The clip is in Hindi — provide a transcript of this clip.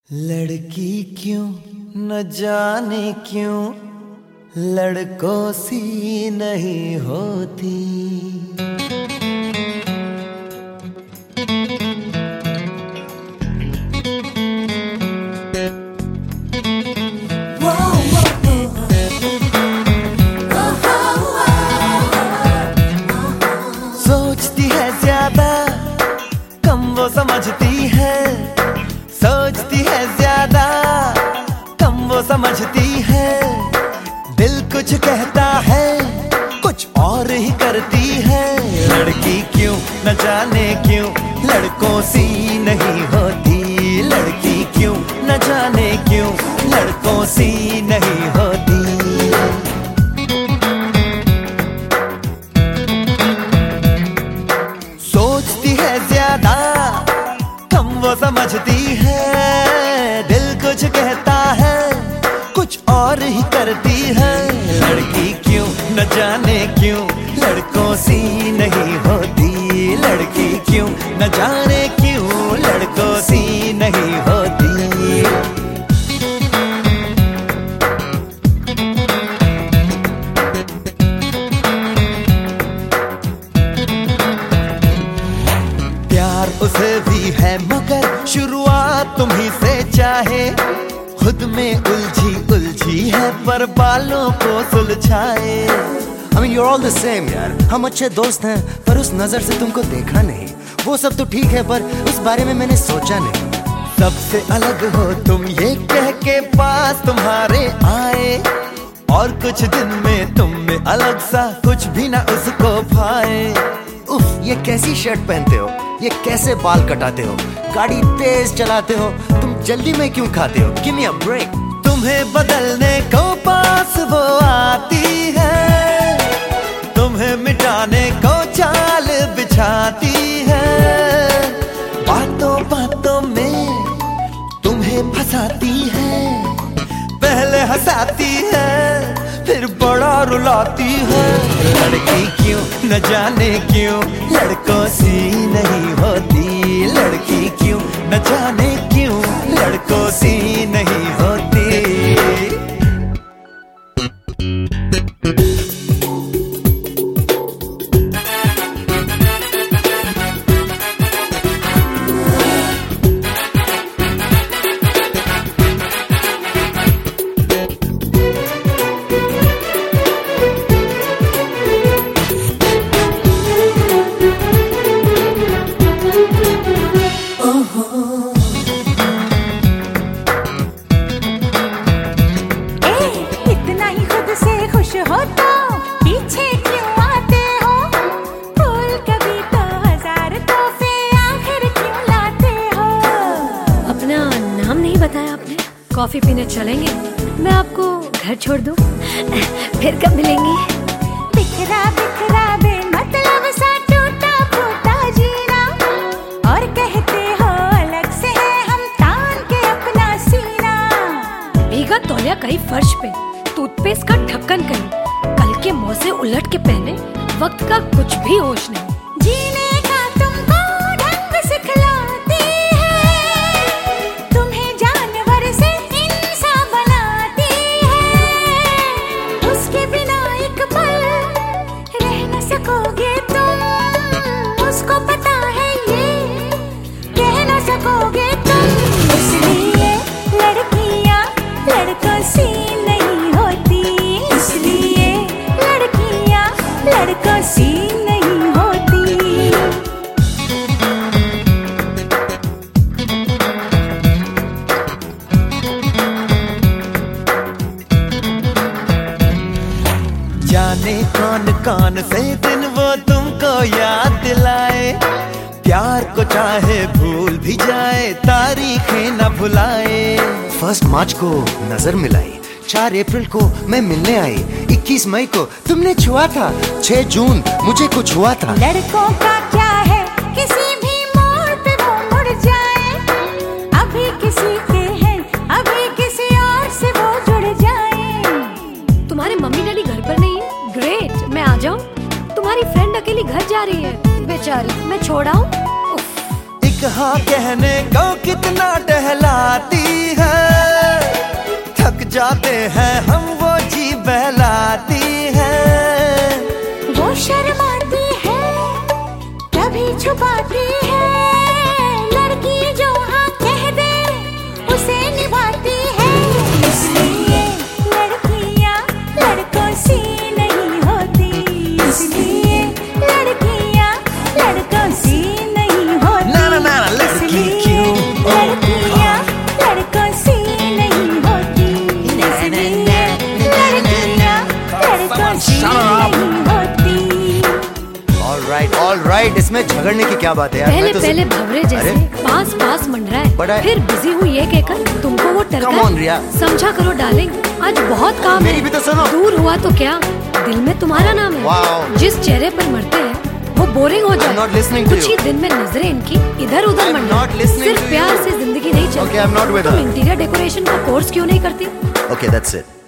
लड़की क्यों न जाने क्यों लड़कों सी नहीं होती। सोचती है ज्यादा कम वो समझती है, सोचती है ज्यादा कम वो समझती है। दिल कुछ कहता है कुछ और ही करती है। लड़की क्यों न जाने क्यों लड़कों सी नहीं होती। लड़की क्यों न जाने क्यों लड़कों सी नहीं होती। सोचती है ज्यादा कम वो समझती है। दिल कुछ कहता है कुछ और ही करती है। लड़की क्यों न जाने क्यों लड़कों सी नहीं होती। लड़की क्यों न जाने क्यों लड़कों सी नहीं होती। प्यार उसे भी है मगर शुरुआत तुम्ही से चाहे। खुद में उलझी उलझी है पर बालों को सुलझाए। I mean, you're all the same यार। हम अच्छे दोस्त हैं पर उस नजर से तुमको देखा नहीं। वो सब तो ठीक है पर उस बारे में मैंने सोचा नहीं। सबसे अलग हो तुम ये कह के पास तुम्हारे आए, और कुछ दिन में तुम में अलग सा कुछ भी ना उसको भाए। उफ, ये कैसी शर्ट पहनते हो, ये कैसे बाल कटाते हो, गाड़ी तेज चलाते हो, तुम जल्दी में क्यों खाते हो? Give me a break. तुम्हें बदलने को पास वो आती है, तुम्हें मिटाने को चाल बिछाती है। बातों बातों में तुम्हें फंसाती है, पहले हंसाती है फिर बड़ा रुलाती है। लड़की क्यों न जाने क्यों लड़कों सी नहीं होती। लड़की क्यों न जाने क्यों लड़कों सी नहीं होती। बताया आपने? कॉफी पीने चलेंगे? मैं आपको घर छोड़ दूं? फिर कब मिलेंगी? बिखरा बिखरा बेमतलब सा टूटा फूटा जीना, और कहते हो अलग से है हम तान के अपना सीना। भीगा तौलिया कहीं फर्श पे, टूथपेस्ट का ढक्कन कहीं, कल के मुंह से उलट के पहने, वक्त का कुछ भी होश नहीं। जीने का तुमको ढंग सिखलाती है, तुम्हें जानवर से इंसान बनाती है। उसके बिना एक पल रह न सकोगे तुम, उसको पता है ये कह न सकोगे तुम। इसलिए लड़कियां लड़कों सी नहीं होती। इसलिए लड़कियां लड़कों सी नहीं होती। जाने कौन कौन से दिन वो तुमको याद दिलाए। प्यार को चाहे भूल भी जाए, तारीखें न भुलाए। 1 मार्च को नजर मिलाई, 4 अप्रैल को मैं मिलने आई, 21 मई को तुमने छुआ था, 6 जून मुझे कुछ हुआ था। लड़कों का क्या है किसी भी मोड़ पे वो मुड़ जाए। अभी किसी के हैं अभी किसी और से वो जुड़ जाए। तुम्हारे मम्मी डैडी घर पर नहीं है? ग्रेट, मैं आ जाऊं? तुम्हारी फ्रेंड अकेली घर जा रही है, बेचारी, मैं छोड़ आऊं? एक हाँ कहने को कितना टहलाती जाते हैं हम वो जी बहलाती है। वो शर्माती है कभी छुपाती है, लड़की जो हाँ कह दे उसे निभाती है। इसलिए लड़कियां लड़कों सी नहीं होती, इसलिए लड़कियां लड़कों सी नहीं होती। ना ना ना लड़की क्यों लड़कियां लड़कों सी नहीं होती, इसलिए लड़कियां लड़कों सी नहीं होती। ऑल राइट, इसमें झगड़ने की क्या बात है यार? पहले मैं तो पहले भवरे जैसे पास पास मंडरा बड़ा है, है। फिर बिजी हुई ये कहकर तुमको वो टरका Come on, रिया। समझा करो डार्लिंग, आज बहुत काम मेरी है। भी तो सुनो। दूर हुआ तो क्या, दिल में तुम्हारा नाम है। Wow। जिस चेहरे पर मरते हैं वो बोरिंग हो जाए। not listening to कुछ you। ही दिन में नजरें इनकी इधर उधर I'm मंडरा। not listening सिर्फ to प्यार you। से जिंदगी नहीं चलती। Okay, I'm not with तुम her। इंटीरियर डेकोरेशन का कोर्स क्यों नहीं करती? Okay, that's it.